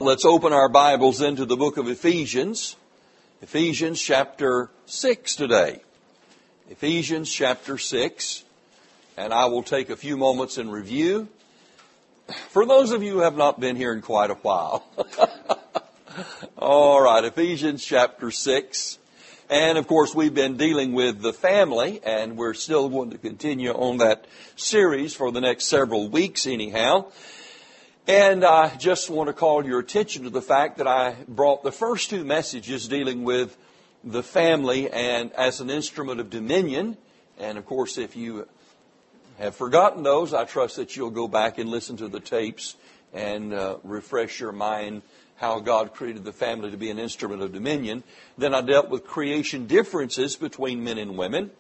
let's open our Bibles into the book of Ephesians. Ephesians chapter 6 today. Ephesians chapter 6. And I will take a few moments in review. For those of you who have not been here in quite a while. All right, Ephesians chapter 6. And of course, we've been dealing with the family, and we're still going to continue on that series for the next several weeks anyhow. And I just want to call your attention to the fact that I brought the first two messages dealing with the family and as an instrument of dominion. And of course, if you have forgotten those, I trust that you'll go back and listen to the tapes and refresh your mind how God created the family to be an instrument of dominion. Then I dealt with creation differences between men and women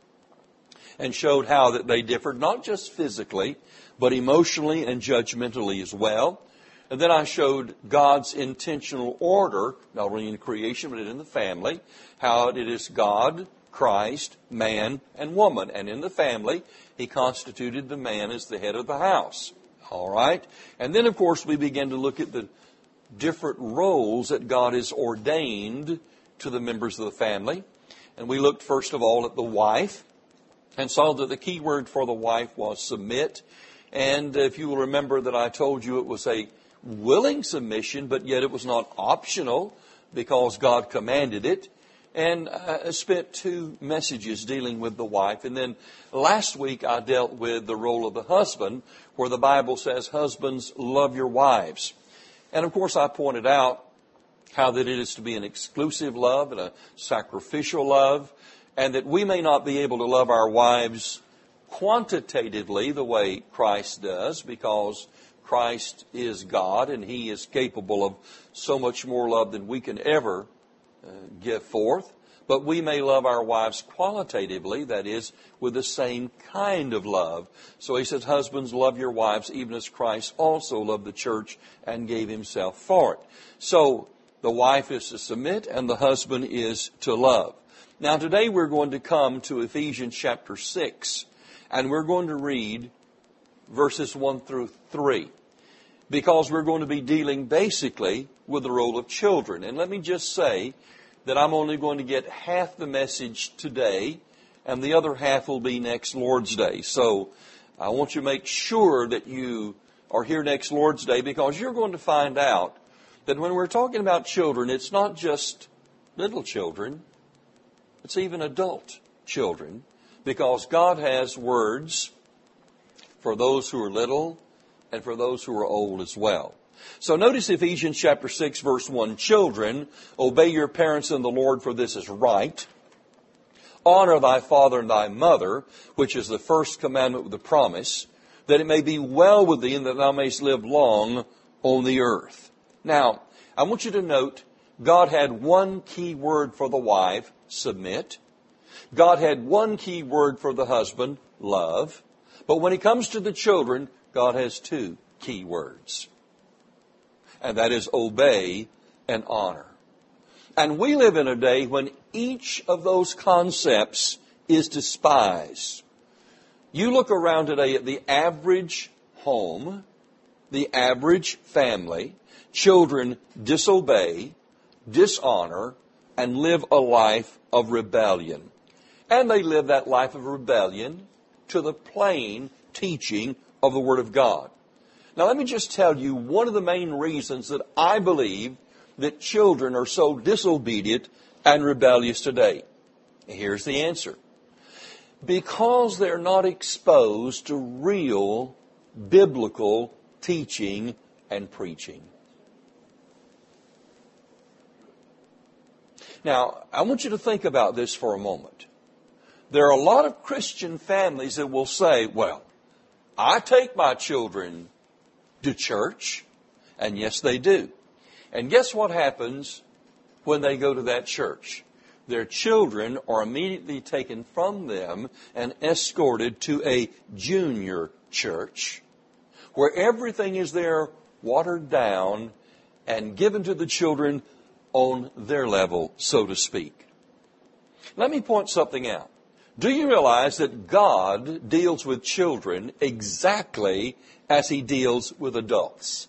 and showed how that they differed not just physically, but emotionally and judgmentally as well. And then I showed God's intentional order, not only in creation, but in the family, how it is God, Christ, man, and woman. And in the family, He constituted the man as the head of the house. All right? And then, of course, we began to look at the different roles that God has ordained to the members of the family. And we looked, first of all, at the wife and saw that the key word for the wife was submit. And if you will remember that I told you it was a willing submission, but yet it was not optional because God commanded it. And I spent two messages dealing with the wife. And then last week I dealt with the role of the husband, where the Bible says, husbands, love your wives. And of course I pointed out how that it is to be an exclusive love and a sacrificial love, and that we may not be able to love our wives quantitatively the way Christ does, because Christ is God and He is capable of so much more love than we can ever give forth. But we may love our wives qualitatively, that is, with the same kind of love. So He says, husbands, love your wives, even as Christ also loved the church and gave Himself for it. So the wife is to submit and the husband is to love. Now today we're going to come to Ephesians chapter 6, and we're going to read verses 1 through 3, because we're going to be dealing basically with the role of children. And let me just say that I'm only going to get half the message today, and the other half will be next Lord's Day. So I want you to make sure that you are here next Lord's Day, because you're going to find out that when we're talking about children, it's not just little children, it's even adult children, because God has words for those who are little and for those who are old as well. So notice Ephesians chapter 6, verse 1. Children, obey your parents in the Lord, for this is right. Honor thy father and thy mother, which is the first commandment with the promise, that it may be well with thee and that thou mayst live long on the earth. Now, I want you to note, God had one key word for the wife, submit. God had one key word for the husband, love. But when it comes to the children, God has two key words. And that is obey and honor. And we live in a day when each of those concepts is despised. You look around today at the average home, the average family, children disobey, dishonor, and live a life of rebellion. And they live that life of rebellion to the plain teaching of the Word of God. Now let me just tell you one of the main reasons that I believe that children are so disobedient and rebellious today. Here's the answer. Because they're not exposed to real biblical teaching and preaching. Now, I want you to think about this for a moment. There are a lot of Christian families that will say, well, I take my children to church, and yes, they do. And guess what happens when they go to that church? Their children are immediately taken from them and escorted to a junior church, where everything is there watered down and given to the children on their level, so to speak. Let me point something out. Do you realize that God deals with children exactly as He deals with adults?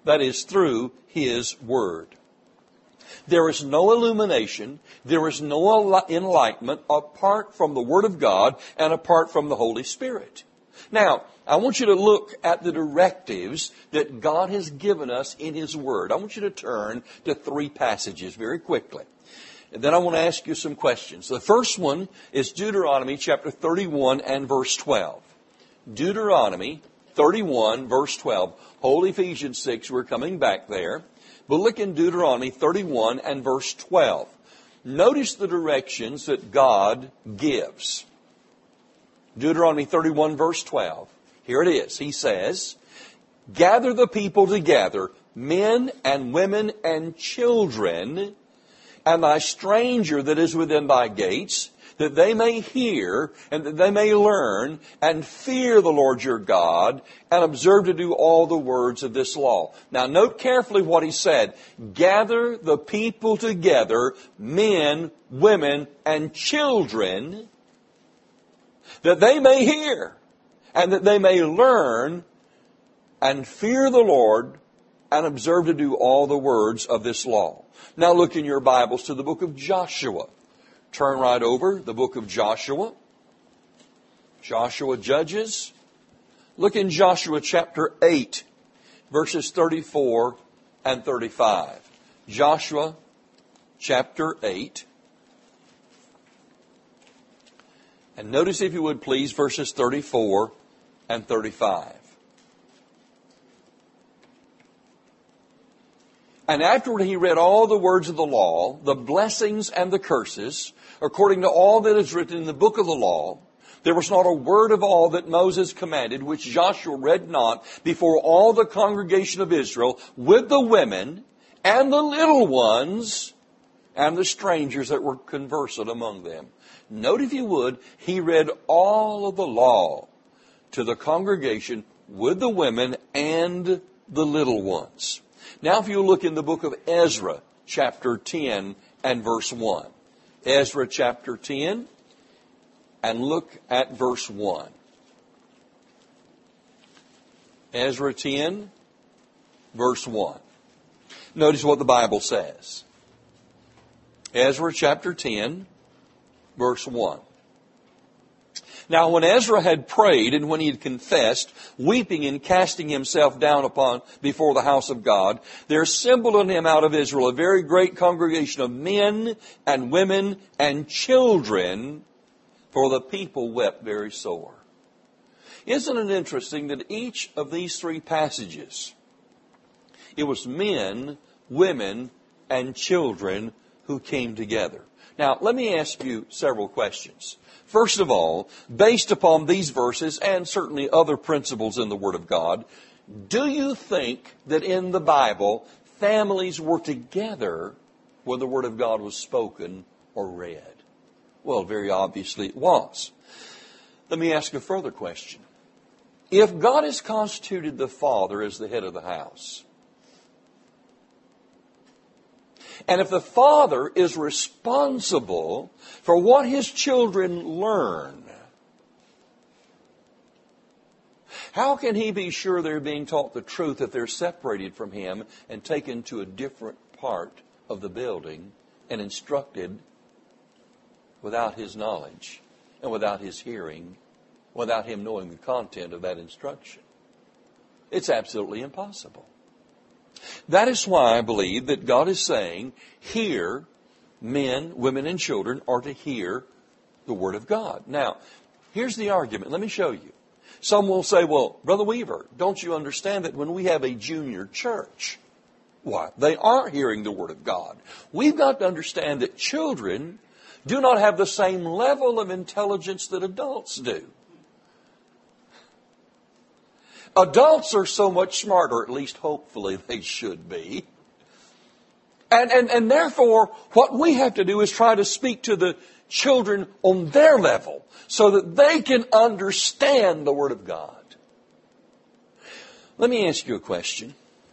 That is through His Word. There is no illumination, there is no enlightenment apart from the Word of God and apart from the Holy Spirit. Now, I want you to look at the directives that God has given us in His Word. I want you to turn to 3 passages very quickly. And then I want to ask you some questions. The first one is Deuteronomy chapter 31 and verse 12. Deuteronomy 31 verse 12. Whole Ephesians 6, we're coming back there. But look in Deuteronomy 31 and verse 12. Notice the directions that God gives. Deuteronomy 31 verse 12. Here it is. He says, gather the people together, men and women and children, and thy stranger that is within thy gates, that they may hear and that they may learn and fear the Lord your God and observe to do all the words of this law. Now note carefully what he said. Gather the people together, men, women, and children, that they may hear and that they may learn and fear the Lord and observe to do all the words of this law. Now look in your Bibles to the book of Joshua. Turn right over, the book of Joshua. Joshua Judges. Look in Joshua chapter 8, verses 34 and 35. Joshua chapter 8. And notice, if you would please, verses 34 and 35. And afterward he read all the words of the law, the blessings and the curses, according to all that is written in the book of the law. There was not a word of all that Moses commanded, which Joshua read not before all the congregation of Israel, with the women and the little ones and the strangers that were conversant among them. Note, if you would, he read all of the law to the congregation with the women and the little ones. Now if you look in the book of Ezra, chapter 10 and verse 1. Ezra chapter 10, and look at verse 1. Ezra 10, verse 1. Notice what the Bible says. Ezra chapter 10, verse 1. Now when Ezra had prayed and when he had confessed, weeping and casting himself down before the house of God, there assembled unto him out of Israel a very great congregation of men and women and children, for the people wept very sore. Isn't it interesting that each of these 3 passages, it was men, women, and children who came together? Now, let me ask you several questions. First of all, based upon these verses and certainly other principles in the Word of God, do you think that in the Bible, families were together when the Word of God was spoken or read? Well, very obviously it was. Let me ask a further question. If God has constituted the father as the head of the house, and if the father is responsible for what his children learn, how can he be sure they're being taught the truth if they're separated from him and taken to a different part of the building and instructed without his knowledge and without his hearing, without him knowing the content of that instruction? It's absolutely impossible. That is why I believe that God is saying, here, men, women, and children are to hear the Word of God. Now, here's the argument. Let me show you. Some will say, well, Brother Weaver, don't you understand that when we have a junior church, why, they are hearing the Word of God. We've got to understand that children do not have the same level of intelligence that adults do. Adults are so much smarter, at least hopefully they should be. And therefore, what we have to do is try to speak to the children on their level so that they can understand the Word of God. Let me ask you a question.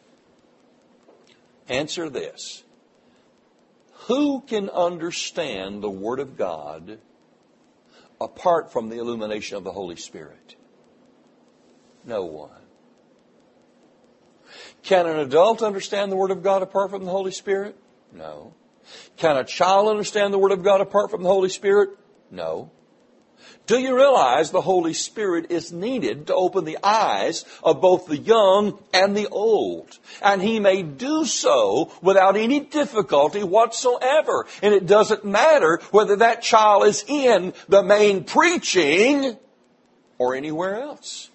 Answer this. Who can understand the Word of God apart from the illumination of the Holy Spirit? No one. Can an adult understand the Word of God apart from the Holy Spirit? No. Can a child understand the Word of God apart from the Holy Spirit? No. Do you realize the Holy Spirit is needed to open the eyes of both the young and the old? And He may do so without any difficulty whatsoever. And it doesn't matter whether that child is in the main preaching or anywhere else.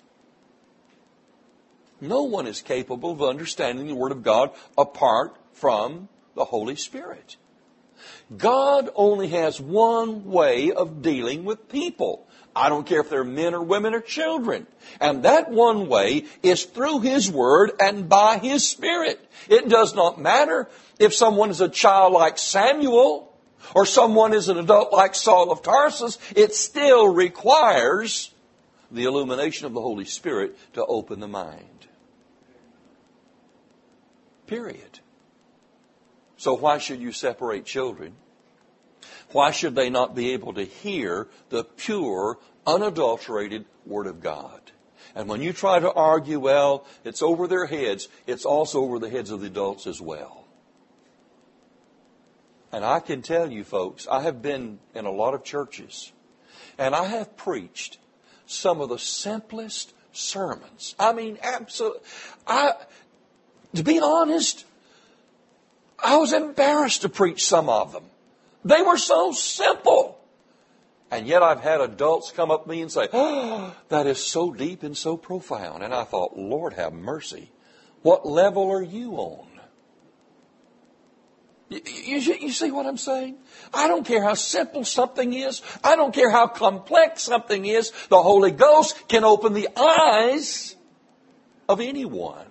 No one is capable of understanding the Word of God apart from the Holy Spirit. God only has one way of dealing with people. I don't care if they're men or women or children. And that one way is through His Word and by His Spirit. It does not matter if someone is a child like Samuel or someone is an adult like Saul of Tarsus. It still requires the illumination of the Holy Spirit to open the mind. Period. So why should you separate children? Why should they not be able to hear the pure, unadulterated Word of God? And when you try to argue, well, it's over their heads, it's also over the heads of the adults as well. And I can tell you, folks, I have been in a lot of churches, and I have preached some of the simplest sermons. I mean, absolutely. To be honest, I was embarrassed to preach some of them. They were so simple. And yet I've had adults come up to me and say, oh, that is so deep and so profound. And I thought, Lord have mercy. What level are you on? You see what I'm saying? I don't care how simple something is. I don't care how complex something is. The Holy Ghost can open the eyes of anyone.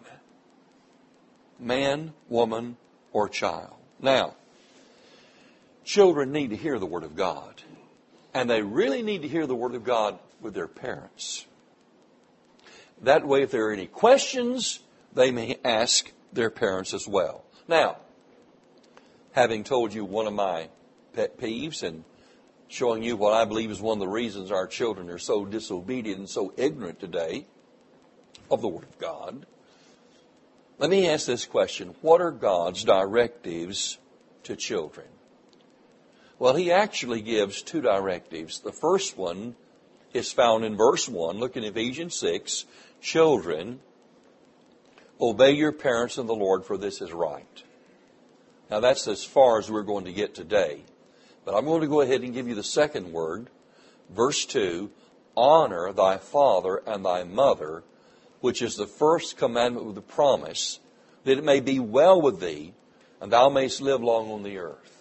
Man, woman, or child. Now, children need to hear the Word of God. And they really need to hear the Word of God with their parents. That way, if there are any questions, they may ask their parents as well. Now, having told you one of my pet peeves and showing you what I believe is one of the reasons our children are so disobedient and so ignorant today of the Word of God, let me ask this question. What are God's directives to children? Well, He actually gives two directives. The first one is found in verse 1. Look in Ephesians 6. Children, obey your parents in the Lord, for this is right. Now, that's as far as we're going to get today. But I'm going to go ahead and give you the second word. Verse 2, honor thy father and thy mother, which is the first commandment with the promise, that it may be well with thee, and thou mayst live long on the earth.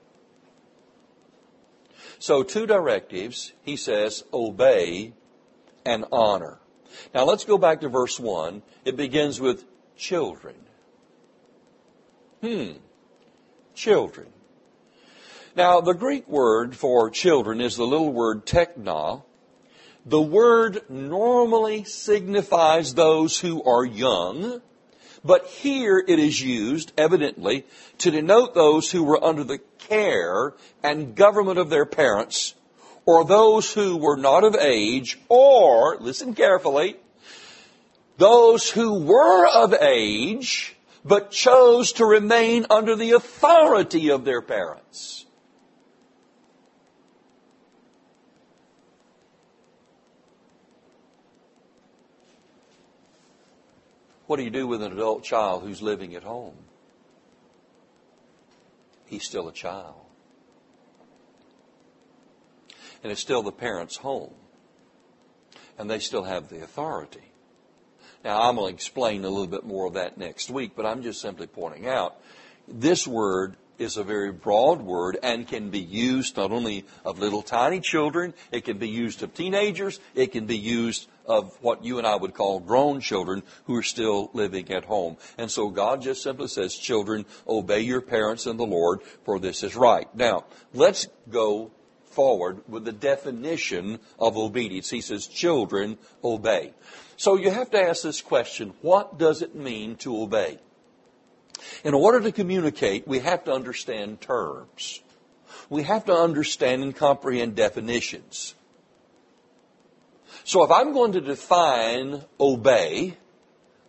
So two directives, he says, obey and honor. Now let's go back to verse 1. It begins with children. Children. Now the Greek word for children is the little word tekna. The word normally signifies those who are young, but here it is used, evidently, to denote those who were under the care and government of their parents, or those who were not of age, or, listen carefully, those who were of age, but chose to remain under the authority of their parents. What do you do with an adult child who's living at home? He's still a child. And it's still the parent's home. And they still have the authority. Now, I'm going to explain a little bit more of that next week, but I'm just simply pointing out this word is a very broad word and can be used not only of little tiny children, it can be used of teenagers, it can be used of what you and I would call grown children who are still living at home. And so God just simply says, children, obey your parents in the Lord, for this is right. Now, let's go forward with the definition of obedience. He says, children, obey. So you have to ask this question, what does it mean to obey? In order to communicate, we have to understand terms. We have to understand and comprehend definitions. So if I'm going to define obey,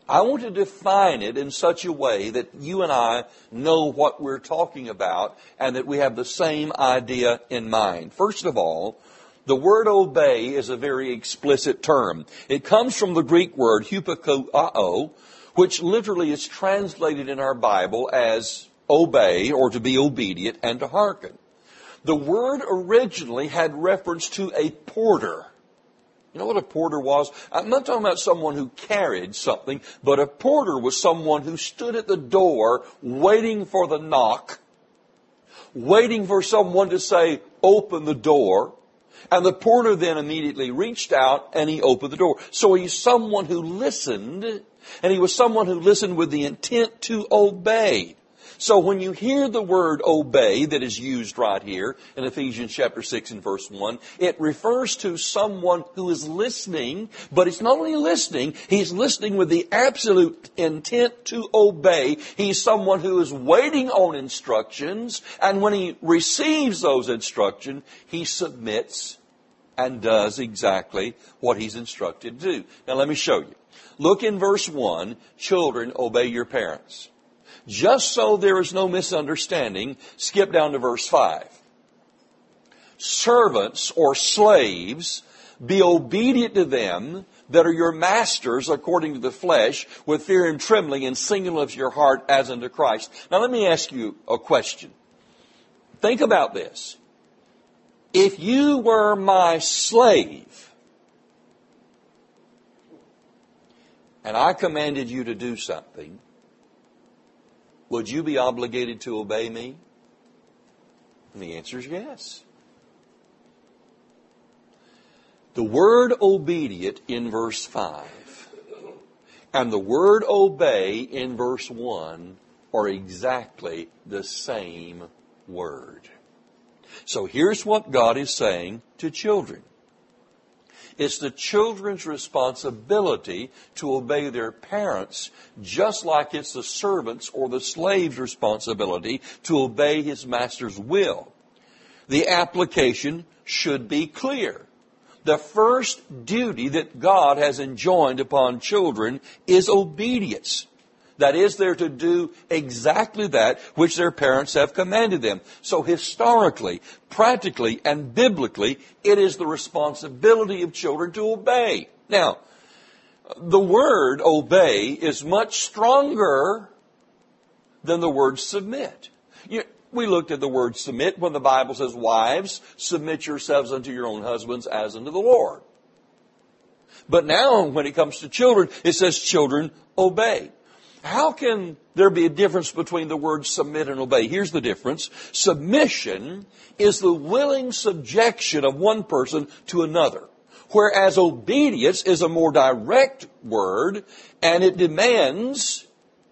I want to define it in such a way that you and I know what we're talking about and that we have the same idea in mind. First of all, the word obey is a very explicit term. It comes from the Greek word hupakoao, which literally is translated in our Bible as obey or to be obedient and to hearken. The word originally had reference to a porter. You know what a porter was? I'm not talking about someone who carried something, but a porter was someone who stood at the door waiting for the knock, waiting for someone to say, open the door. And the porter then immediately reached out and he opened the door. So he's someone who listened, and he was someone who listened with the intent to obey. So when you hear the word obey that is used right here in Ephesians chapter 6 and verse 1, it refers to someone who is listening, but it's not only listening, he's listening with the absolute intent to obey. He's someone who is waiting on instructions, and when he receives those instructions, he submits and does exactly what he's instructed to do. Now let me show you. Look in verse 1, children, obey your parents. Just so there is no misunderstanding, skip down to verse 5. Servants or slaves, be obedient to them that are your masters according to the flesh, with fear and trembling and singleness of your heart as unto Christ. Now let me ask you a question. Think about this. If you were my slave, and I commanded you to do something, would you be obligated to obey me? And the answer is yes. The word obedient in verse 5 and the word obey in verse 1 are exactly the same word. So here's what God is saying to children. It's the children's responsibility to obey their parents, just like it's the servant's or the slave's responsibility to obey his master's will. The application should be clear. The first duty that God has enjoined upon children is obedience. That is, they're to do exactly that which their parents have commanded them. So historically, practically, and biblically, it is the responsibility of children to obey. Now, the word obey is much stronger than the word submit. We looked at the word submit when the Bible says, wives, submit yourselves unto your own husbands as unto the Lord. But now, when it comes to children, it says, children, obey. How can there be a difference between the words submit and obey? Here's the difference. Submission is the willing subjection of one person to another, whereas obedience is a more direct word, and it demands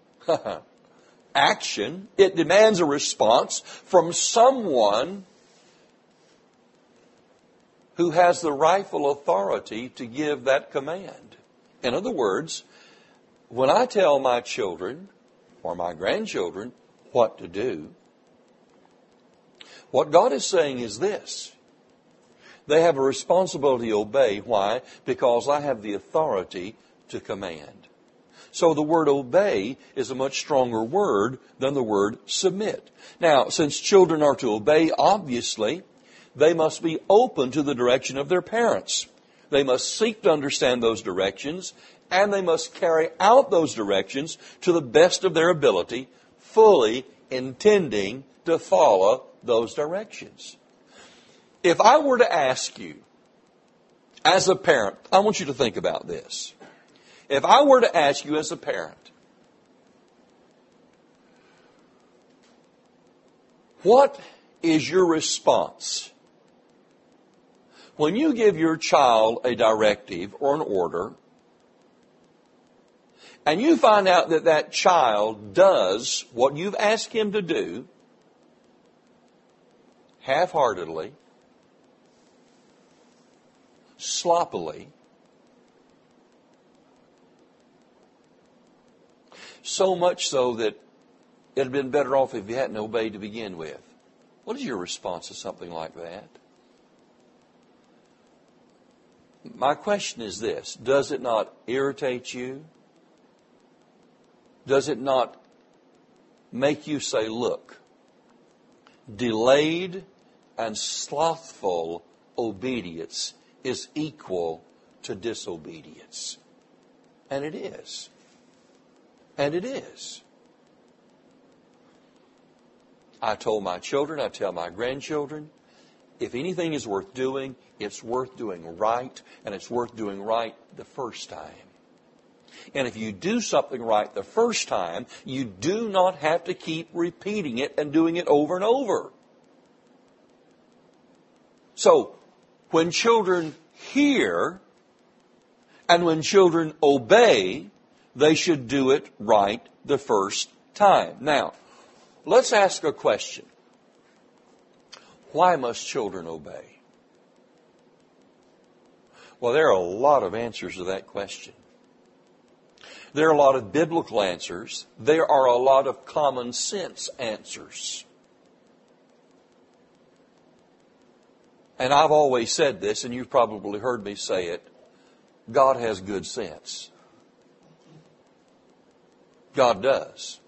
action. It demands a response from someone who has the rightful authority to give that command. In other words, when I tell my children or my grandchildren what to do, what God is saying is this. They have a responsibility to obey. Why? Because I have the authority to command. So the word obey is a much stronger word than the word submit. Now, since children are to obey, obviously, they must be open to the direction of their parents. They must seek to understand those directions, and they must carry out those directions to the best of their ability, fully intending to follow those directions. If I were to ask you, as a parent, I want you to think about this. If I were to ask you as a parent, what is your response when you give your child a directive or an order, and you find out that that child does what you've asked him to do half-heartedly, sloppily, so much so that it had been better off if you hadn't obeyed to begin with? What is your response to something like that? My question is this: does it not irritate you? does it not make you say, look, delayed and slothful obedience is equal to disobedience? And it is. And it is. I told my children, I tell my grandchildren, if anything is worth doing, it's worth doing right, and it's worth doing right the first time. And if you do something right the first time, you do not have to keep repeating it and doing it over and over. So, when children hear and when children obey, they should do it right the first time. Now, let's ask a question. Why must children obey? Well, there are a lot of answers to that question. There are a lot of biblical answers. There are a lot of common sense answers. And I've always said this, and you've probably heard me say it, God has good sense. God does.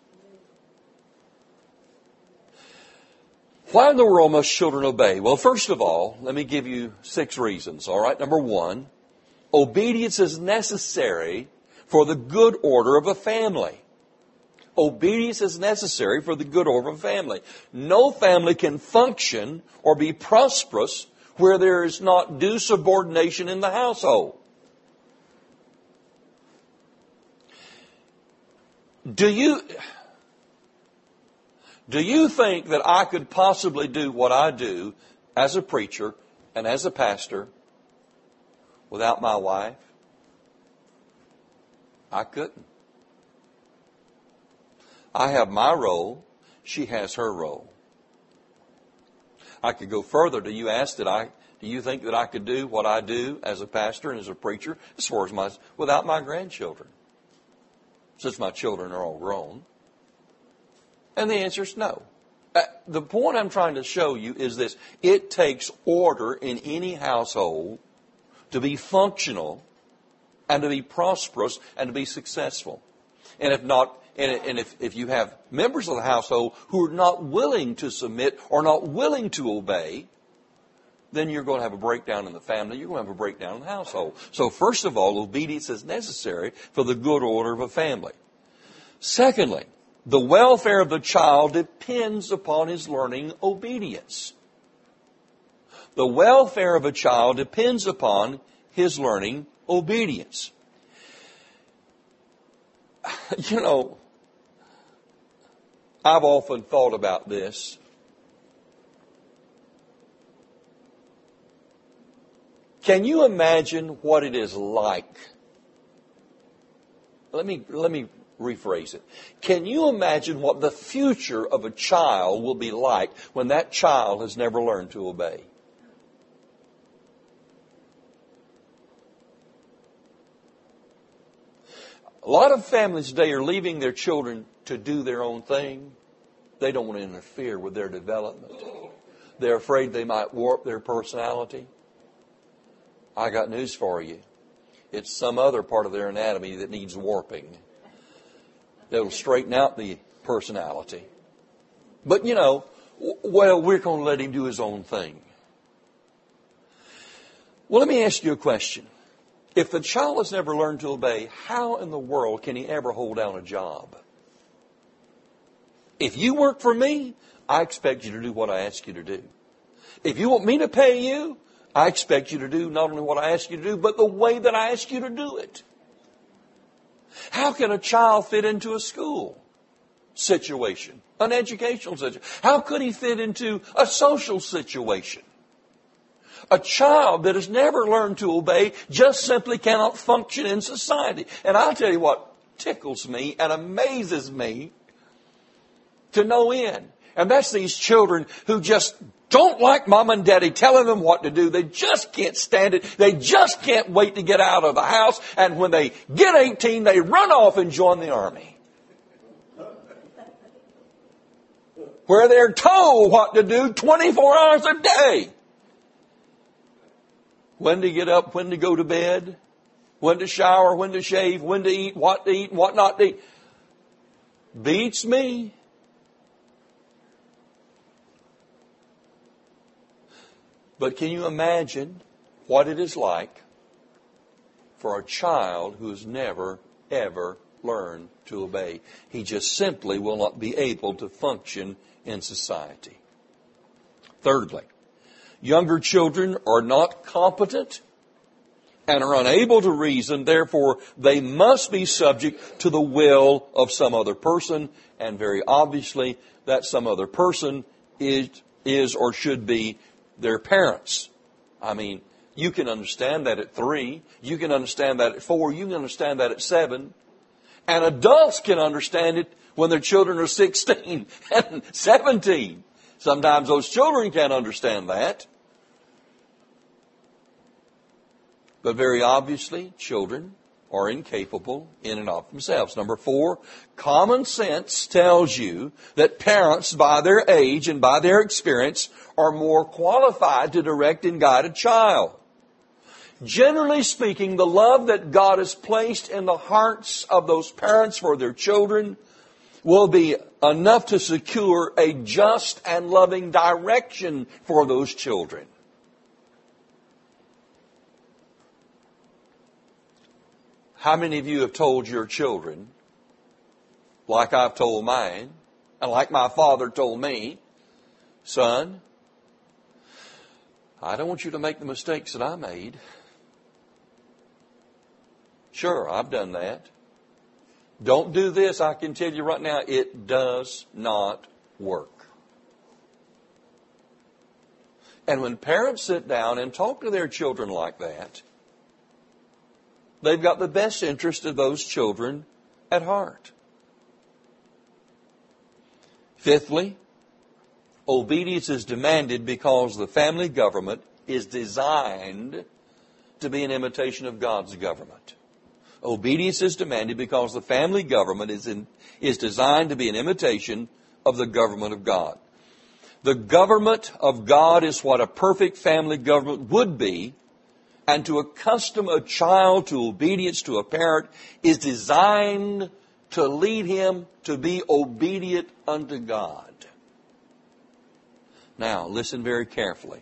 Why in the world must children obey? Well, first of all, let me give you 6 reasons, all right? Number 1, obedience is necessary for the good order of a family. Obedience is necessary for the good order of a family. No family can function or be prosperous where there is not due subordination in the household. Do you think that I could possibly do what I do as a preacher and as a pastor without my wife? I couldn't. I have my role. She has her role. I could go further. Do you think that I could do what I do as a pastor and as a preacher as far as without my grandchildren? Since my children are all grown. And the answer is no. The point I'm trying to show you is this. It takes order in any household to be functional and to be prosperous and to be successful. And if not, if you have members of the household who are not willing to submit or not willing to obey, then you're going to have a breakdown in the family. You're going to have a breakdown in the household. So first of all, obedience is necessary for the good order of a family. Secondly, the welfare of the child depends upon his learning obedience. The welfare of a child depends upon his learning obedience. You know, I've often thought about this. Can you imagine what it is like? Let me rephrase it. Can you imagine what the future of a child will be like when that child has never learned to obey? A lot of families today are leaving their children to do their own thing. They don't want to interfere with their development. They're afraid they might warp their personality. I got news for you. It's some other part of their anatomy that needs warping. That'll straighten out the personality. But we're going to let him do his own thing. Well, let me ask you a question. If the child has never learned to obey, how in the world can he ever hold down a job? If you work for me, I expect you to do what I ask you to do. If you want me to pay you, I expect you to do not only what I ask you to do, but the way that I ask you to do it. How can a child fit into a school situation, an educational situation? How could he fit into a social situation? A child that has never learned to obey just simply cannot function in society. And I'll tell you what tickles me and amazes me to no end. And that's these children who just don't like mom and daddy telling them what to do. They just can't stand it. They just can't wait to get out of the house. And when they get 18, they run off and join the army. Where they're told what to do 24 hours a day. When to get up, when to go to bed, when to shower, when to shave, when to eat, what not to eat. Beats me. But can you imagine what it is like for a child who has never, ever learned to obey? He just simply will not be able to function in society. Thirdly, younger children are not competent and are unable to reason. Therefore, they must be subject to the will of some other person. And very obviously, that some other person is or should be their parents. I mean, you can understand that at 3. You can understand that at 4. You can understand that at 7. And adults can understand it when their children are 16 and 17. Sometimes those children can't understand that. But very obviously, children are incapable in and of themselves. Number 4, common sense tells you that parents, by their age and by their experience, are more qualified to direct and guide a child. Generally speaking, the love that God has placed in the hearts of those parents for their children will be enough to secure a just and loving direction for those children. How many of you have told your children, like I've told mine, and like my father told me, son, I don't want you to make the mistakes that I made. Sure, I've done that. Don't do this, I can tell you right now, it does not work. And when parents sit down and talk to their children like that, they've got the best interest of those children at heart. Fifthly, obedience is demanded because the family government is designed to be an imitation of God's government. Obedience is demanded because the family government is designed to be an imitation of the government of God. The government of God is what a perfect family government would be, and to accustom a child to obedience to a parent is designed to lead him to be obedient unto God. Now, listen very carefully.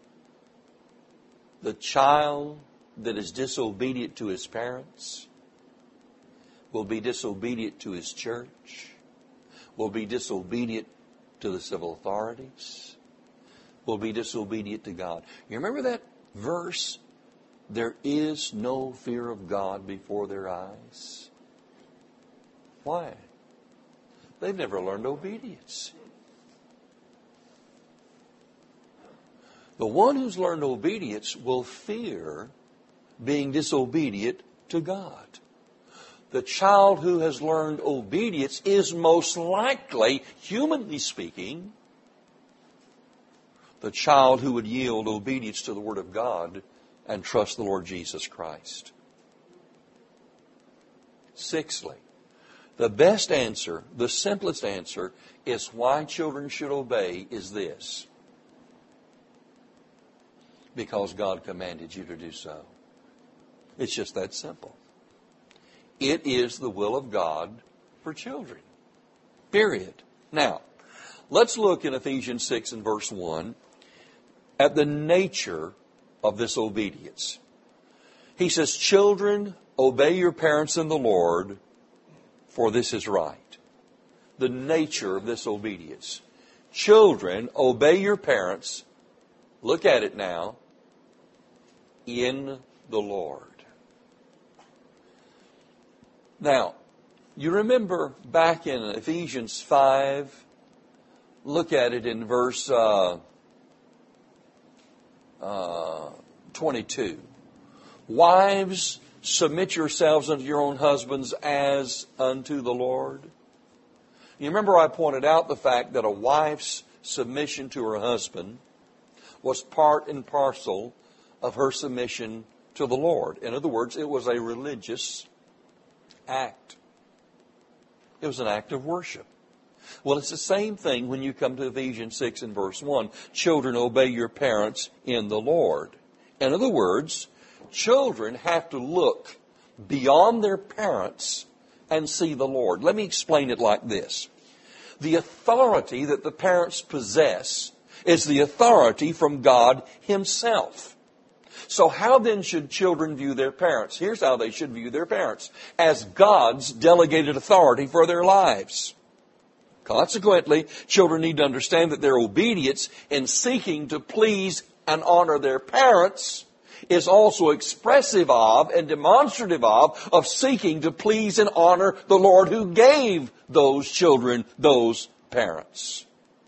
The child that is disobedient to his parents will be disobedient to his church, will be disobedient to the civil authorities, will be disobedient to God. You remember that verse? There is no fear of God before their eyes. Why? They've never learned obedience. The one who's learned obedience will fear being disobedient to God. The child who has learned obedience is most likely, humanly speaking, the child who would yield obedience to the Word of God and trust the Lord Jesus Christ. Sixthly, the best answer, the simplest answer, is why children should obey is this. Because God commanded you to do so. It's just that simple. It is the will of God for children. Period. Now, let's look in Ephesians 6 and verse 1 at the nature of this obedience. He says, children, obey your parents in the Lord, for this is right. The nature of this obedience. Children, obey your parents, look at it now, in the Lord. Now, you remember back in Ephesians 5, look at it in verse 22. Wives, submit yourselves unto your own husbands as unto the Lord. You remember I pointed out the fact that a wife's submission to her husband was part and parcel of her submission to the Lord. In other words, it was a religious act. It was an act of worship. Well, it's the same thing when you come to Ephesians 6 and verse 1. Children, obey your parents in the Lord. In other words, children have to look beyond their parents and see the Lord. Let me explain it like this. The authority that the parents possess is the authority from God Himself. So how then should children view their parents? Here's how they should view their parents: as God's delegated authority for their lives. Consequently, children need to understand that their obedience in seeking to please and honor their parents is also expressive of and demonstrative of seeking to please and honor the Lord who gave those children those parents.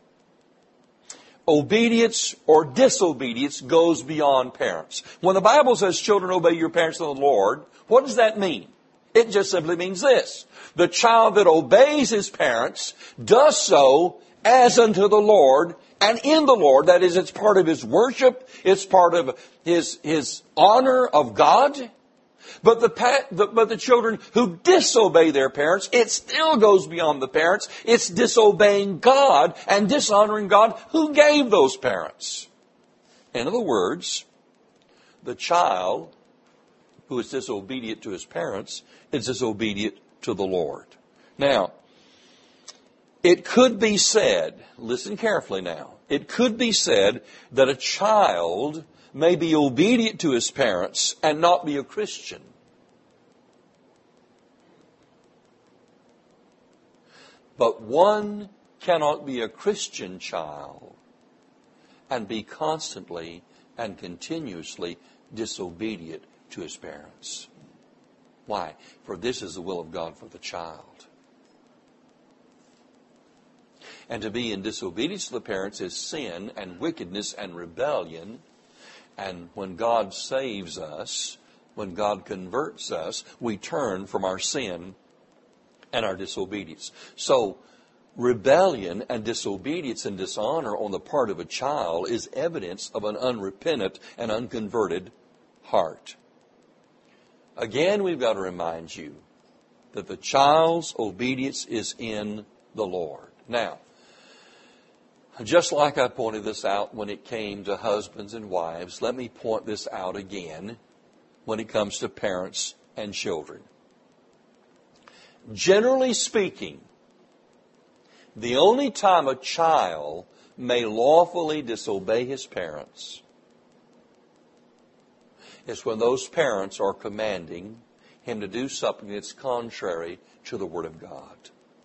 Obedience or disobedience goes beyond parents. When the Bible says, children, obey your parents in the Lord, what does that mean? It just simply means this: the child that obeys his parents does so as unto the Lord and in the Lord. That is, it's part of his worship. It's part of his honor of God. But the children who disobey their parents, it still goes beyond the parents. It's disobeying God and dishonoring God who gave those parents. In other words, the child who is disobedient to his parents is disobedient to the Lord. Now, it could be said, listen carefully now, it could be said that a child may be obedient to his parents and not be a Christian. But one cannot be a Christian child and be constantly and continuously disobedient to his parents. Why? For this is the will of God for the child. And to be in disobedience to the parents is sin and wickedness and rebellion. And when God saves us, when God converts us, we turn from our sin and our disobedience. So, rebellion and disobedience and dishonor on the part of a child is evidence of an unrepentant and unconverted heart. Again, we've got to remind you that the child's obedience is in the Lord. Now, just like I pointed this out when it came to husbands and wives, let me point this out again when it comes to parents and children. Generally speaking, the only time a child may lawfully disobey his parents is when those parents are commanding him to do something that's contrary to the Word of God.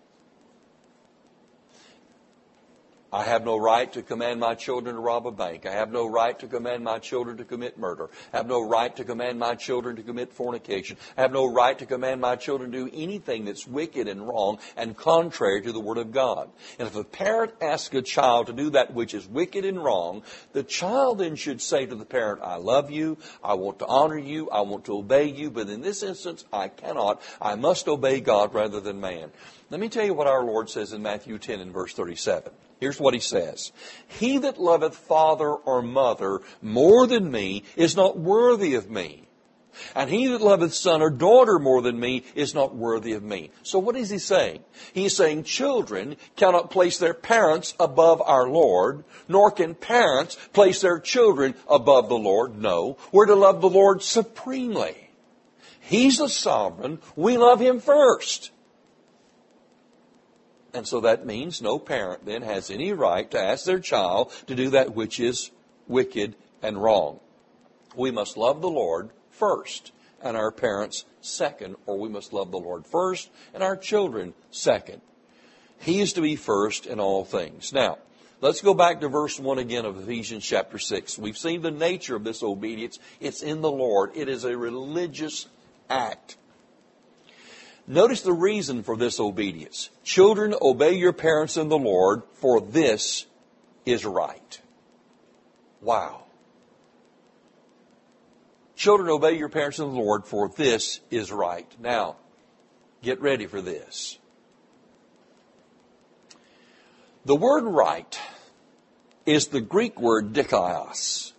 I have no right to command my children to rob a bank. I have no right to command my children to commit murder. I have no right to command my children to commit fornication. I have no right to command my children to do anything that's wicked and wrong and contrary to the Word of God. And if a parent asks a child to do that which is wicked and wrong, the child then should say to the parent, I love you, I want to honor you, I want to obey you, but in this instance I cannot. I must obey God rather than man. Let me tell you what our Lord says in Matthew 10 and verse 37. Here's what He says. He that loveth father or mother more than me is not worthy of me. And he that loveth son or daughter more than me is not worthy of me. So what is He saying? He's saying children cannot place their parents above our Lord, nor can parents place their children above the Lord. No, we're to love the Lord supremely. He's the sovereign. We love Him first. And so that means no parent then has any right to ask their child to do that which is wicked and wrong. We must love the Lord first and our parents second, or we must love the Lord first and our children second. He is to be first in all things. Now, let's go back to verse 1 again of Ephesians chapter 6. We've seen the nature of this obedience. It's in the Lord. It is a religious act. Notice the reason for this obedience. Children, obey your parents in the Lord, for this is right. Wow. Children, obey your parents in the Lord, for this is right. Now, get ready for this. The word right is the Greek word dikaios.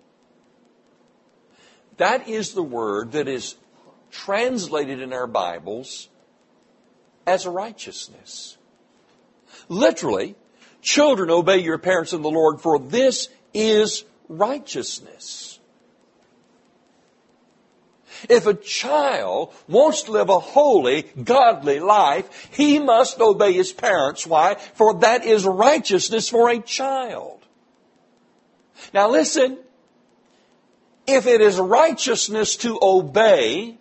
That is the word that is translated in our Bibles as righteousness. Literally, children, obey your parents in the Lord, for this is righteousness. If a child wants to live a holy, godly life, he must obey his parents. Why? For that is righteousness for a child. Now listen, if it is righteousness to obey,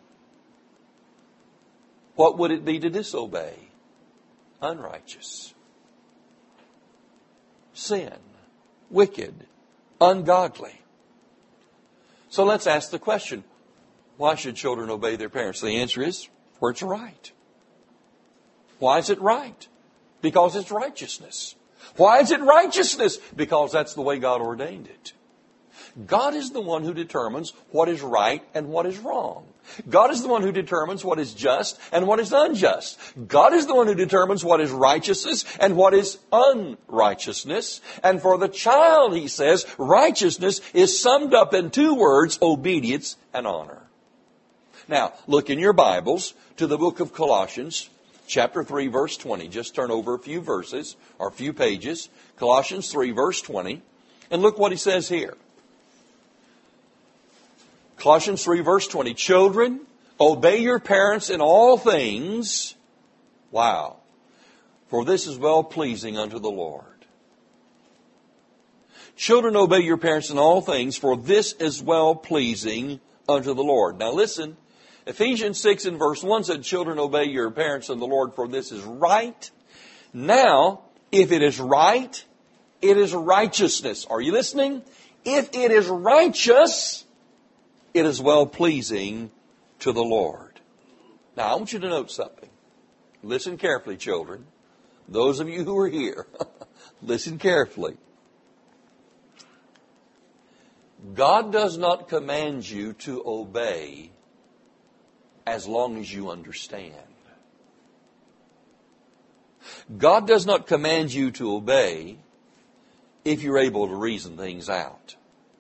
what would it be to disobey? Unrighteous. Sin. Wicked. Ungodly. So let's ask the question, why should children obey their parents? The answer is, for it's right. Why is it right? Because it's righteousness. Why is it righteousness? Because that's the way God ordained it. God is the one who determines what is right and what is wrong. God is the one who determines what is just and what is unjust. God is the one who determines what is righteousness and what is unrighteousness. And for the child, he says, righteousness is summed up in two words, obedience and honor. Now, look in your Bibles to the book of Colossians, chapter 3, verse 20. Just turn over a few verses or a few pages. Colossians 3, verse 20. And look what he says here. Colossians 3, verse 20. Children, obey your parents in all things. Wow. For this is well-pleasing unto the Lord. Children, obey your parents in all things, for this is well-pleasing unto the Lord. Now listen, Ephesians 6 and verse 1 said, children, obey your parents in the Lord, for this is right. Now, if it is right, it is righteousness. Are you listening? If it is righteous, it is well-pleasing to the Lord. Now, I want you to note something. Listen carefully, children. Those of you who are here, listen carefully. God does not command you to obey as long as you understand. God does not command you to obey if you're able to reason things out.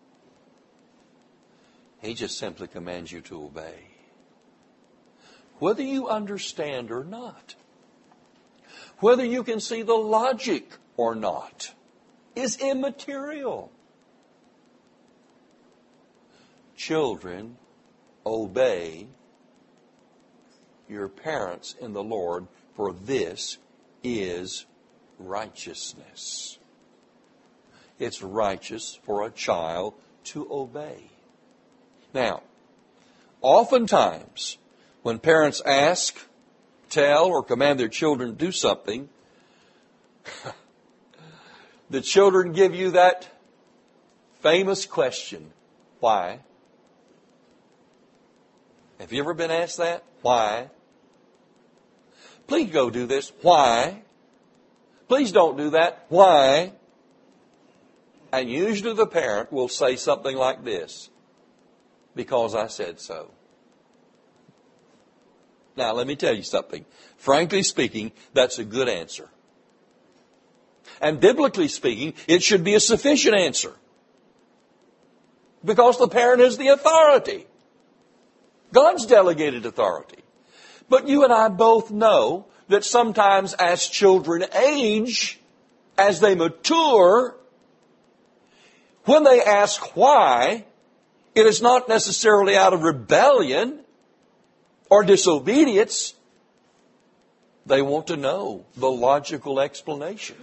He just simply commands you to obey. Whether you understand or not, whether you can see the logic or not, is immaterial. Children, obey your parents in the Lord, for this is righteousness. It's righteous for a child to obey. Now, oftentimes, when parents ask, tell, or command their children to do something, the children give you that famous question, why? Have you ever been asked that? Why? Please go do this. Why? Please don't do that. Why? And usually the parent will say something like this. Because I said so. Now, let me tell you something. Frankly speaking, that's a good answer. And biblically speaking, it should be a sufficient answer. Because the parent is the authority. God's delegated authority. But you and I both know that sometimes as children age, as they mature, when they ask why, it is not necessarily out of rebellion or disobedience. They want to know the logical explanation.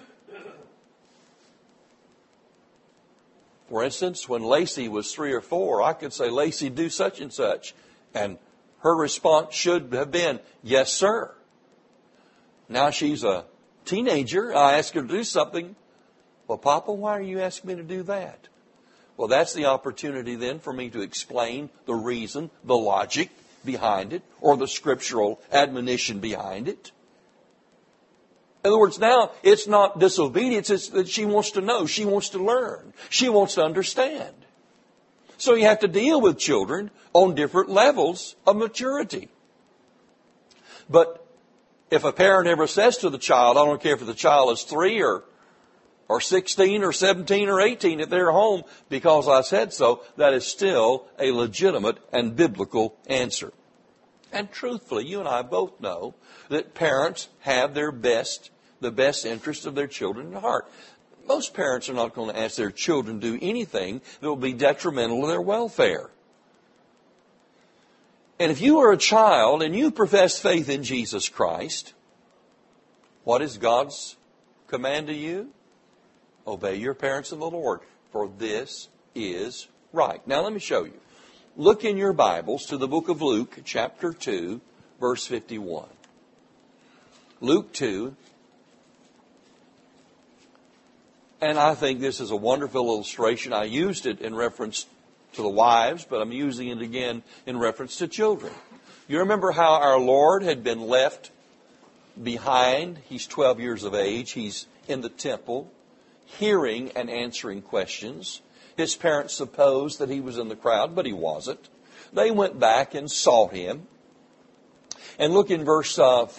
For instance, when Lacey was 3 or 4, I could say, Lacey, do such and such. And her response should have been, yes, sir. Now she's a teenager. I ask her to do something. Well, Papa, why are you asking me to do that? Well, that's the opportunity then for me to explain the reason, the logic behind it, or the scriptural admonition behind it. In other words, now it's not disobedience, it's that she wants to know, she wants to learn, she wants to understand. So you have to deal with children on different levels of maturity. But if a parent ever says to the child, I don't care if the child is 3 or 16 or 17 or 18 at their home, because I said so, that is still a legitimate and biblical answer. And truthfully, you and I both know that parents have the best interest of their children at heart. Most parents are not going to ask their children to do anything that will be detrimental to their welfare. And if you are a child and you profess faith in Jesus Christ, what is God's command to you? Obey your parents in the Lord, for this is right. Now let me show you. Look in your Bibles to the book of Luke, chapter 2, verse 51. Luke 2. And I think this is a wonderful illustration. I used it in reference to the wives, but I'm using it again in reference to children. You remember how our Lord had been left behind. He's 12 years of age. He's in the temple, hearing and answering questions. His parents supposed that he was in the crowd, but he wasn't. They went back and sought him. And look in verse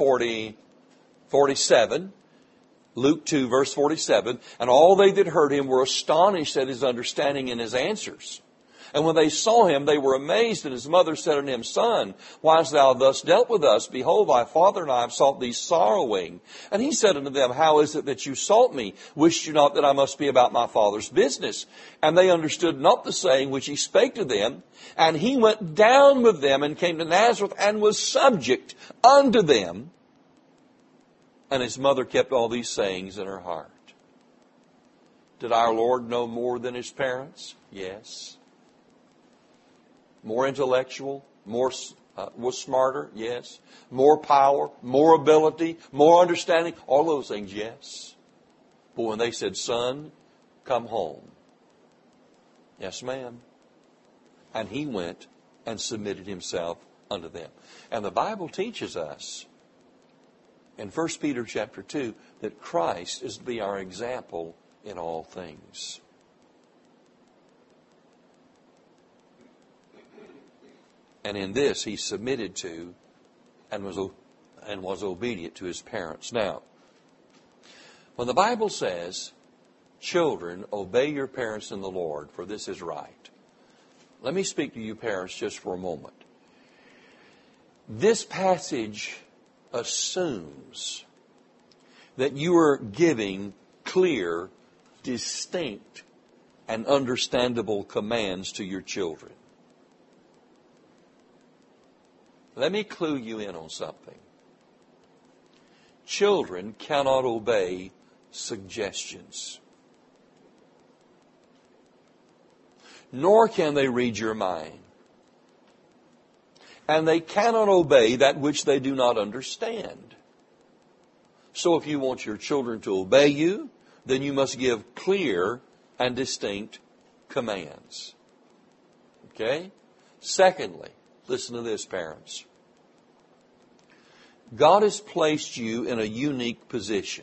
47. Luke 2, verse 47. And all they that heard him were astonished at his understanding and his answers. And when they saw him, they were amazed. And his mother said unto him, Son, why hast thou thus dealt with us? Behold, thy father and I have sought thee sorrowing. And he said unto them, How is it that you sought me? Wished you not that I must be about my father's business? And they understood not the saying which he spake to them. And he went down with them and came to Nazareth and was subject unto them. And his mother kept all these sayings in her heart. Did our Lord know more than his parents? Yes. More intellectual, was smarter, yes. More power, more ability, more understanding, all those things, yes. But when they said, Son, come home. Yes, ma'am. And he went and submitted himself unto them. And the Bible teaches us in 1 Peter chapter 2 that Christ is to be our example in all things. And in this he submitted to and was obedient to his parents. Now, when the Bible says, Children, obey your parents in the Lord, for this is right. Let me speak to you parents just for a moment. This passage assumes that you are giving clear, distinct, and understandable commands to your children. Let me clue you in on something. Children cannot obey suggestions. Nor can they read your mind. And they cannot obey that which they do not understand. So if you want your children to obey you, then you must give clear and distinct commands. Okay? Secondly, listen to this, parents. God has placed you in a unique position.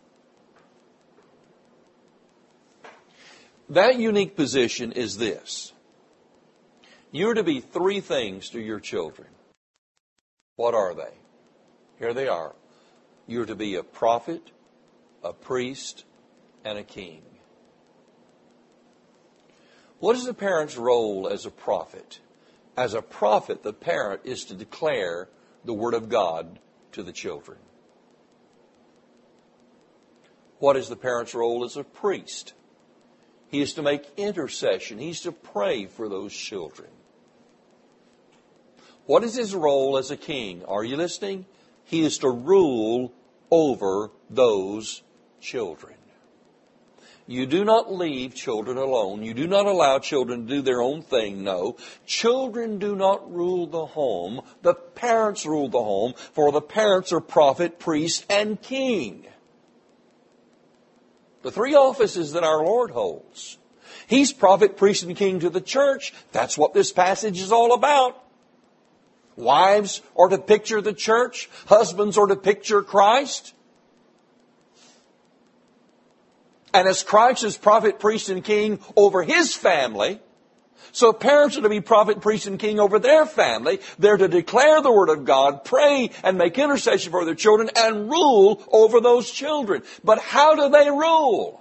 That unique position is this. You're to be three things to your children. What are they? Here they are. You're to be a prophet, a priest, and a king. What is the parent's role as a prophet? As a prophet, the parent is to declare the Word of God to the children. What is the parent's role as a priest? He is to make intercession. He's to pray for those children. What is his role as a king? Are you listening? He is to rule over those children. You do not leave children alone. You do not allow children to do their own thing. No. Children do not rule the home. The parents rule the home, for the parents are prophet, priest, and king. The three offices that our Lord holds. He's prophet, priest, and king to the church. That's what this passage is all about. Wives are to picture the church. Husbands are to picture Christ. And as Christ is prophet, priest, and king over his family, so parents are to be prophet, priest, and king over their family. They're to declare the Word of God, pray, and make intercession for their children, and rule over those children. But how do they rule?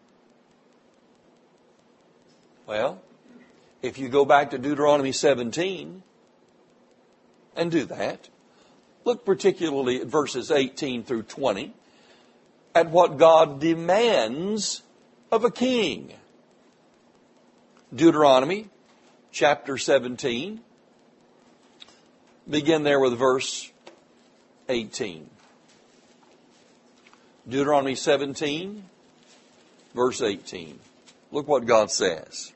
Well, if you go back to Deuteronomy 17 and do that, look particularly at verses 18 through 20 at what God demands of a king. Deuteronomy chapter 17, Begin there with verse 18. Deuteronomy 17, verse 18. Look what God says.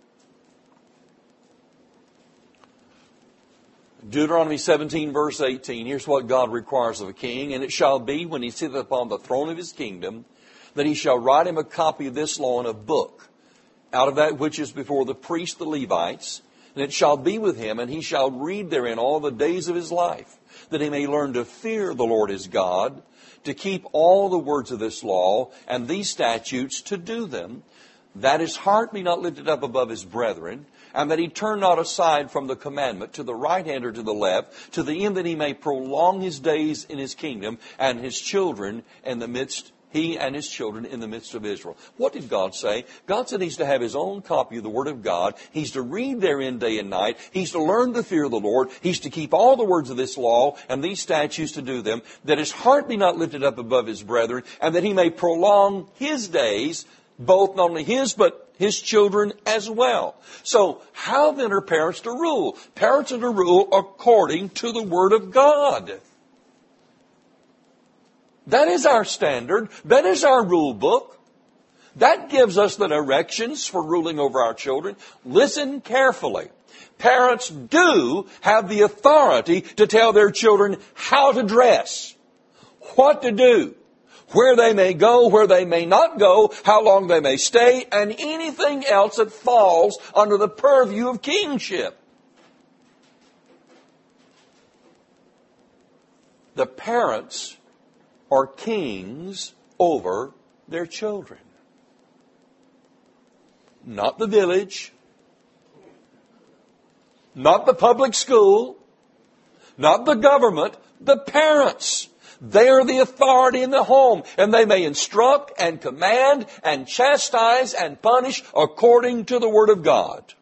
Deuteronomy 17, verse 18. Here's what God requires of a king. And it shall be, when he sitteth upon the throne of his kingdom, that he shall write him a copy of this law in a book, out of that which is before the priests, the Levites. And it shall be with him, and he shall read therein all the days of his life, that he may learn to fear the Lord his God, to keep all the words of this law and these statutes, to do them, that his heart be not lifted up above his brethren, and that he turn not aside from the commandment to the right hand or to the left, to the end that he may prolong his days in his kingdom, and his children in the midst, he and his children in the midst of Israel. What did God say? God said he's to have his own copy of the Word of God. He's to read therein day and night. He's to learn the fear of the Lord. He's to keep all the words of this law and these statutes to do them, that his heart be not lifted up above his brethren, and that he may prolong his days, both not only his, but his children as well. So, how then are parents to rule? Parents are to rule according to the Word of God. That is our standard. That is our rule book. That gives us the directions for ruling over our children. Listen carefully. Parents do have the authority to tell their children how to dress, what to do, where they may go, where they may not go, how long they may stay, and anything else that falls under the purview of kingship. The parents are kings over their children. Not the village, not the public school, not the government, the parents. They are the authority in the home, and they may instruct and command and chastise and punish according to the Word of God.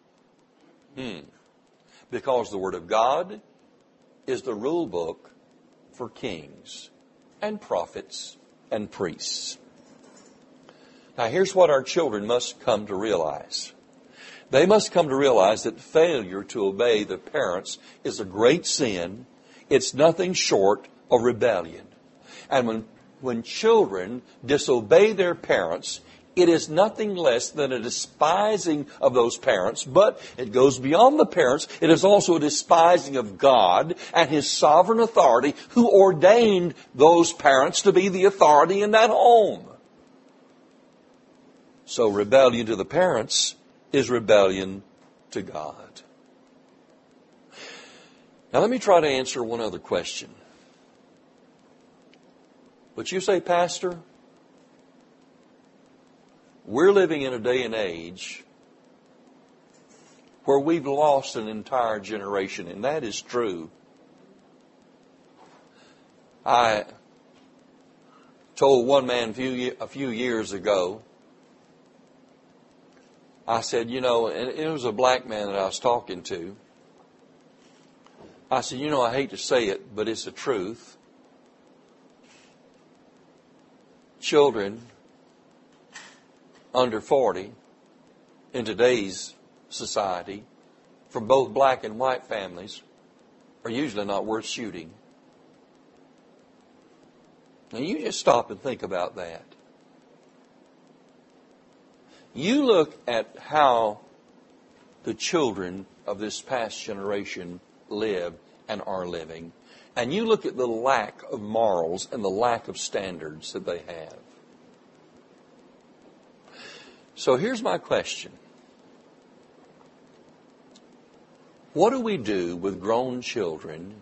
Because the Word of God is the rule book for kings and prophets and priests. Now here's what our children must come to realize. They must come to realize that failure to obey the parents is a great sin. It's nothing short of rebellion. And when children disobey their parents, it is nothing less than a despising of those parents, but it goes beyond the parents. It is also a despising of God and His sovereign authority, who ordained those parents to be the authority in that home. So rebellion to the parents is rebellion to God. Now let me try to answer one other question. But you say, Pastor, we're living in a day and age where we've lost an entire generation, and that is true. I told one man a few years ago, I said, and it was a black man that I was talking to. I said, I hate to say it, but it's the truth. Children under 40 in today's society, from both black and white families, are usually not worth shooting. Now you just stop and think about that. You look at how the children of this past generation live and are living, and you look at the lack of morals and the lack of standards that they have. So here's my question. What do we do with grown children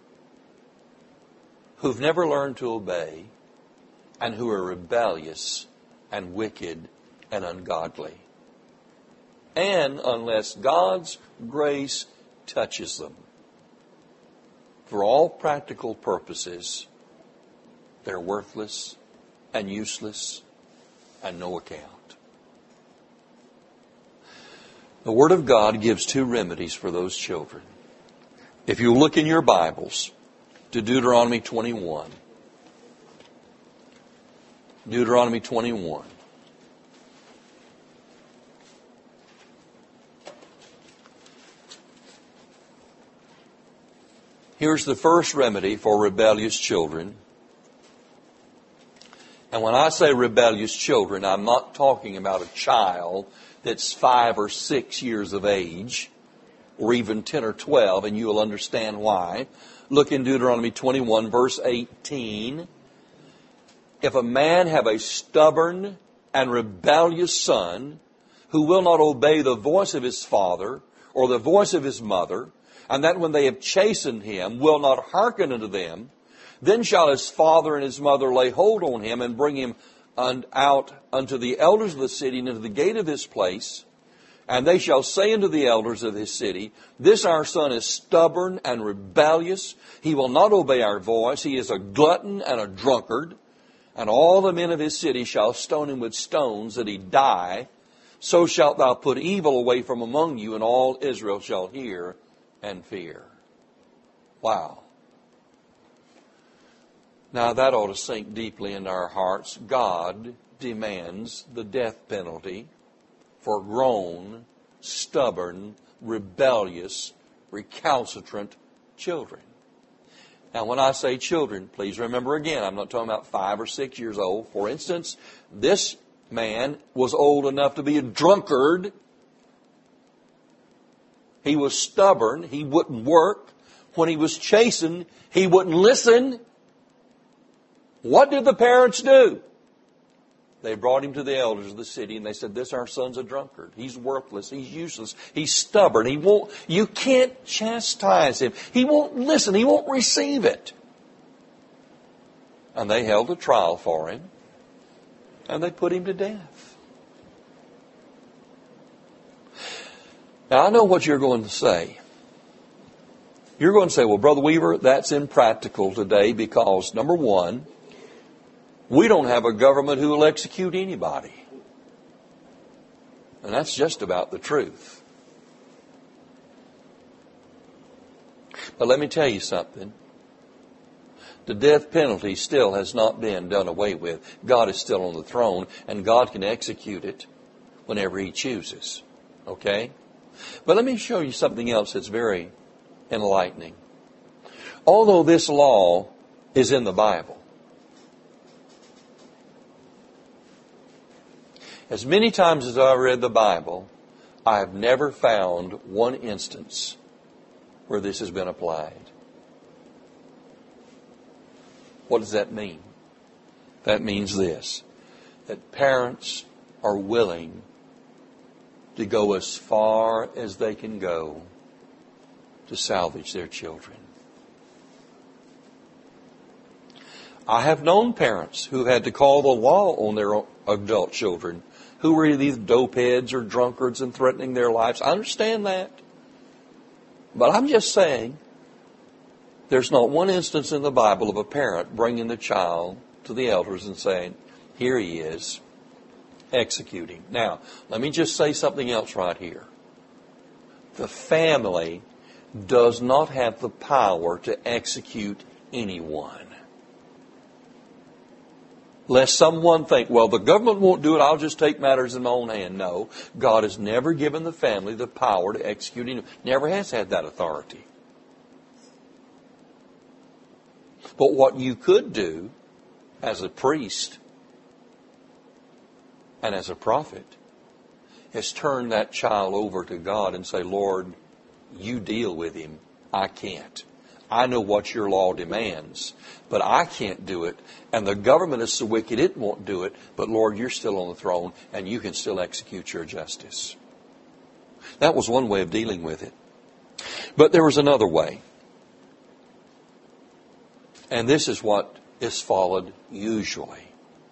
who've never learned to obey and who are rebellious and wicked and ungodly? And unless God's grace touches them, for all practical purposes, they're worthless and useless and no account. The Word of God gives two remedies for those children. If you look in your Bibles to Deuteronomy 21. Deuteronomy 21. Here's the first remedy for rebellious children. And when I say rebellious children, I'm not talking about a child that's 5 or 6 years of age, or even 10 or 12, and you will understand why. Look in Deuteronomy 21, verse 18. If a man have a stubborn and rebellious son, who will not obey the voice of his father or the voice of his mother, and that when they have chastened him will not hearken unto them, then shall his father and his mother lay hold on him and bring him out unto the elders of the city and into the gate of this place. And they shall say unto the elders of his city, this our son is stubborn and rebellious. He will not obey our voice. He is a glutton and a drunkard. And all the men of his city shall stone him with stones that he die. So shalt thou put evil away from among you, and all Israel shall hear and fear. Wow. Now that ought to sink deeply into our hearts. God demands the death penalty for grown, stubborn, rebellious, recalcitrant children. Now when I say children, please remember again, I'm not talking about 5 or 6 years old. For instance, this man was old enough to be a drunkard. He was stubborn. He wouldn't work. When he was chastened, he wouldn't listen. What did the parents do? They brought him to the elders of the city and they said, this our son's a drunkard. He's worthless. He's useless. He's stubborn. You can't chastise him. He won't listen. He won't receive it. And they held a trial for him and they put him to death. Now I know what you're going to say. You're going to say, well, Brother Weaver, that's impractical today because, number one, we don't have a government who will execute anybody. And that's just about the truth. But let me tell you something. The death penalty still has not been done away with. God is still on the throne, and God can execute it whenever He chooses. Okay? But let me show you something else that's very enlightening. Although this law is in the Bible, as many times as I've read the Bible, I have never found one instance where this has been applied. What does that mean? That means this, that parents are willing to go as far as they can go to salvage their children. I have known parents who had to call the law on their adult children who were either dopeheads or drunkards and threatening their lives. I understand that. But I'm just saying, there's not one instance in the Bible of a parent bringing the child to the elders and saying, here he is, executing. Now, let me just say something else right here. The family does not have the power to execute anyone. Lest someone think, well, the government won't do it, I'll just take matters in my own hand. No, God has never given the family the power to execute anyone. Never has had that authority. But what you could do as a priest and as a prophet is turn that child over to God and say, Lord, you deal with him. I can't. I know what your law demands, but I can't do it. And the government is so wicked it won't do it. But Lord, you're still on the throne and you can still execute your justice. That was one way of dealing with it. But there was another way. And this is what is followed usually.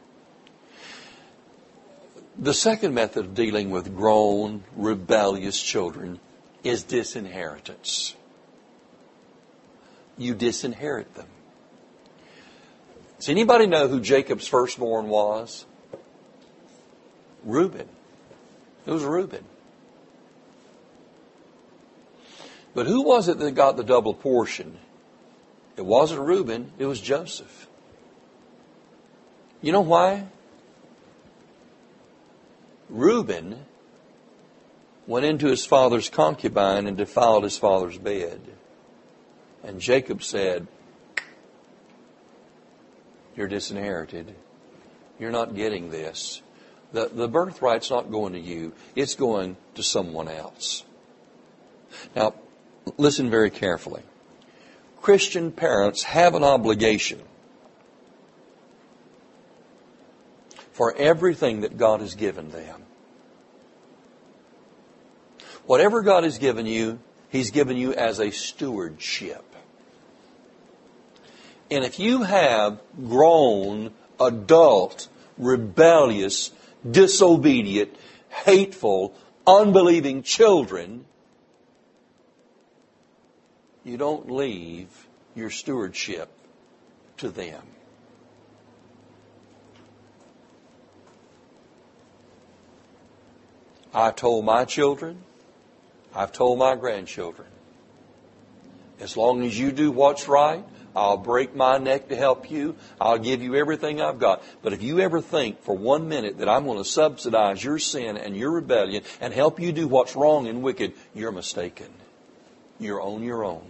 The second method of dealing with grown, rebellious children is disinheritance. You disinherit them. Does anybody know who Jacob's firstborn was? Reuben. It was Reuben. But who was it that got the double portion? It wasn't Reuben, it was Joseph. You know why? Reuben went into his father's concubine and defiled his father's bed. And Jacob said, you're disinherited. You're not getting this. The birthright's not going to you. It's going to someone else. Now, listen very carefully. Christian parents have an obligation for everything that God has given them. Whatever God has given you, He's given you as a stewardship. And if you have grown, adult, rebellious, disobedient, hateful, unbelieving children, you don't leave your stewardship to them. I told my children, I've told my grandchildren, as long as you do what's right, I'll break my neck to help you. I'll give you everything I've got. But if you ever think for 1 minute that I'm going to subsidize your sin and your rebellion and help you do what's wrong and wicked, you're mistaken. You're on your own.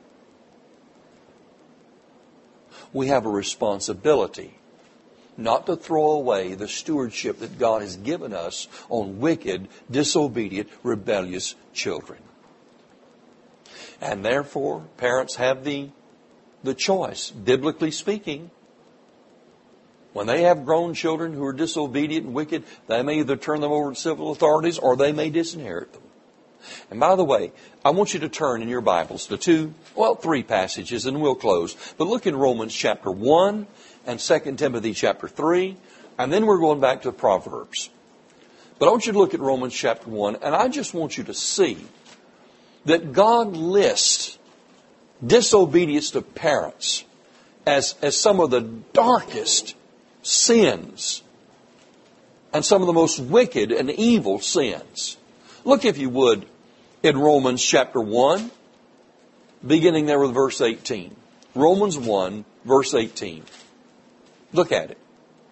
We have a responsibility not to throw away the stewardship that God has given us on wicked, disobedient, rebellious children. And therefore, parents have the choice, biblically speaking. When they have grown children who are disobedient and wicked, they may either turn them over to civil authorities or they may disinherit them. And by the way, I want you to turn in your Bibles to 3 passages and we'll close. But look in Romans chapter 1 and 2 Timothy chapter 3, and then we're going back to Proverbs. But I want you to look at Romans chapter 1, and I just want you to see that God lists disobedience to parents as some of the darkest sins and some of the most wicked and evil sins. Look, if you would, in Romans chapter 1, beginning there with verse 18. Romans 1, verse 18. Look at it.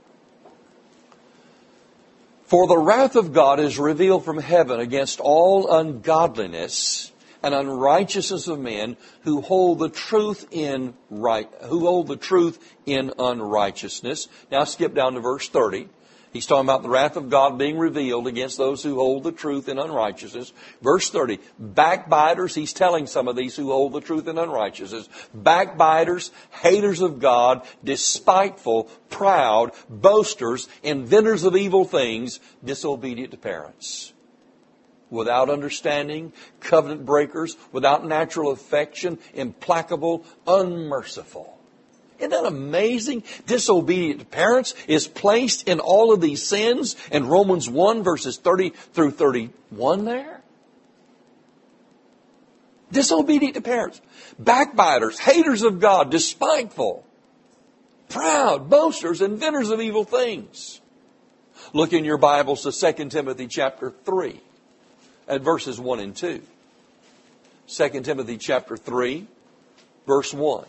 For the wrath of God is revealed from heaven against all ungodliness and unrighteousness of men who hold the truth in unrighteousness. Now skip down to verse 30. He's talking about the wrath of God being revealed against those who hold the truth in unrighteousness. Verse 30, backbiters, he's telling some of these who hold the truth in unrighteousness. Backbiters, haters of God, despiteful, proud, boasters, inventors of evil things, disobedient to parents. Without understanding, covenant breakers, without natural affection, implacable, unmerciful. Isn't that amazing? Disobedient to parents is placed in all of these sins in Romans 1 verses 30 through 31 there. Disobedient to parents. Backbiters, haters of God, despiteful, proud, boasters, inventors of evil things. Look in your Bibles to 2 Timothy chapter 3 at verses 1 and 2. 2 Timothy chapter 3, verse 1.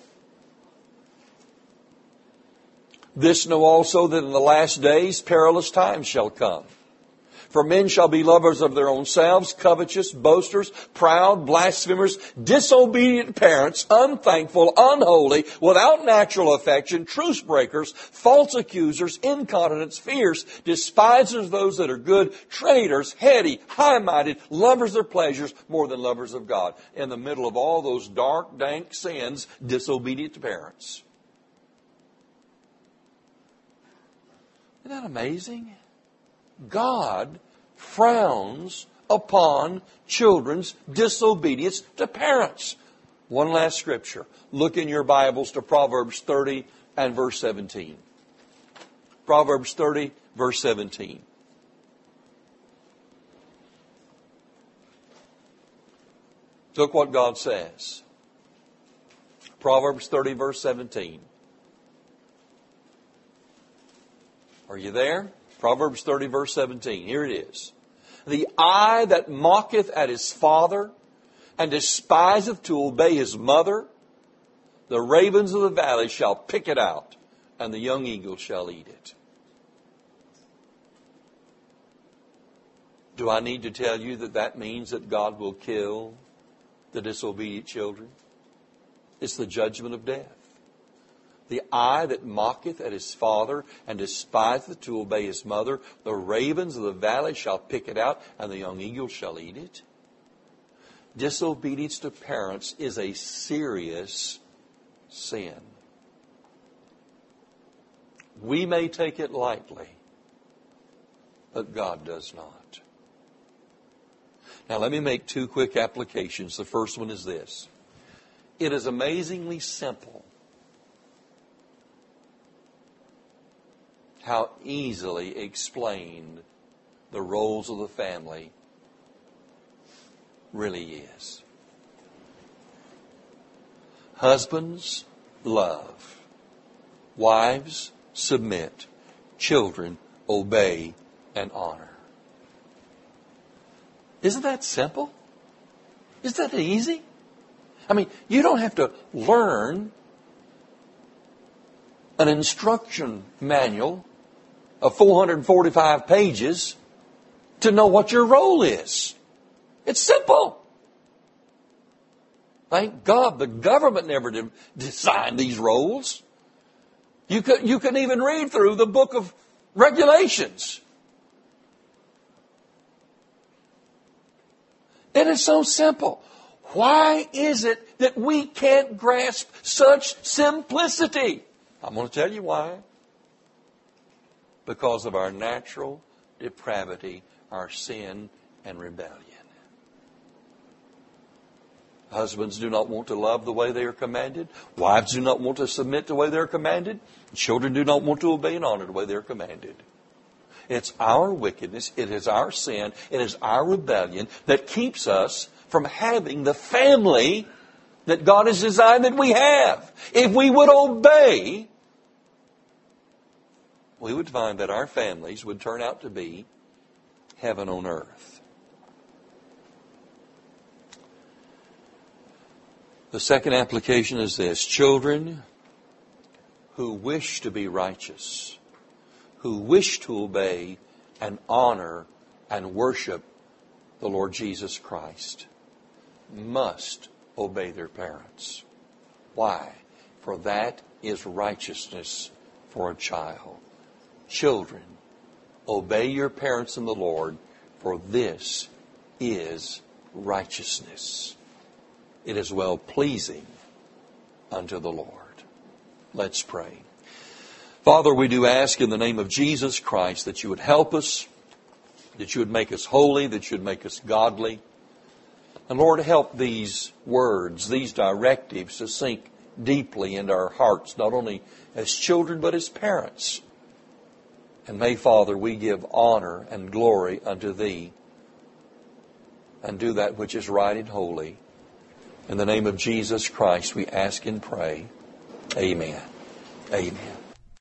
This know also that in the last days perilous times shall come. For men shall be lovers of their own selves, covetous, boasters, proud, blasphemers, disobedient to parents, unthankful, unholy, without natural affection, truce breakers, false accusers, incontinent, fierce, despisers of those that are good, traitors, heady, high-minded, lovers of pleasures more than lovers of God. In the middle of all those dark, dank sins, disobedient to parents. Isn't that amazing? God frowns upon children's disobedience to parents. One last scripture. Look in your Bibles to Proverbs 30 and verse 17. Proverbs 30, verse 17. Look what God says. Proverbs 30, verse 17. Are you there? Proverbs 30, verse 17. Here it is. The eye that mocketh at his father and despiseth to obey his mother, the ravens of the valley shall pick it out, and the young eagle shall eat it. Do I need to tell you that means that God will kill the disobedient children? It's the judgment of death. The eye that mocketh at his father and despiseth to obey his mother, the ravens of the valley shall pick it out, and the young eagle shall eat it. Disobedience to parents is a serious sin. We may take it lightly, but God does not. Now let me make two quick applications. The first one is this. It is amazingly simple how easily explained the roles of the family really is. Husbands, love. Wives, submit. Children, obey and honor. Isn't that simple? Isn't that easy? I mean, you don't have to learn an instruction manual of 445 pages to know what your role is. It's simple. Thank God the government never designed these roles. You can even read through the book of regulations. It is so simple. Why is it that we can't grasp such simplicity? I'm going to tell you why. Because of our natural depravity, our sin and rebellion. Husbands do not want to love the way they are commanded. Wives do not want to submit the way they are commanded. Children do not want to obey and honor the way they are commanded. It's our wickedness, it is our sin, it is our rebellion that keeps us from having the family that God has designed that we have. If we would obey, we would find that our families would turn out to be heaven on earth. The second application is this. Children who wish to be righteous, who wish to obey and honor and worship the Lord Jesus Christ, must obey their parents. Why? For that is righteousness for a child. Children, obey your parents in the Lord, for this is righteousness. It is well-pleasing unto the Lord. Let's pray. Father, we do ask in the name of Jesus Christ that you would help us, that you would make us holy, that you would make us godly. And Lord, help these words, these directives to sink deeply into our hearts, not only as children but as parents. And may, Father, we give honor and glory unto Thee and do that which is right and holy. In the name of Jesus Christ we ask and pray. Amen. Amen.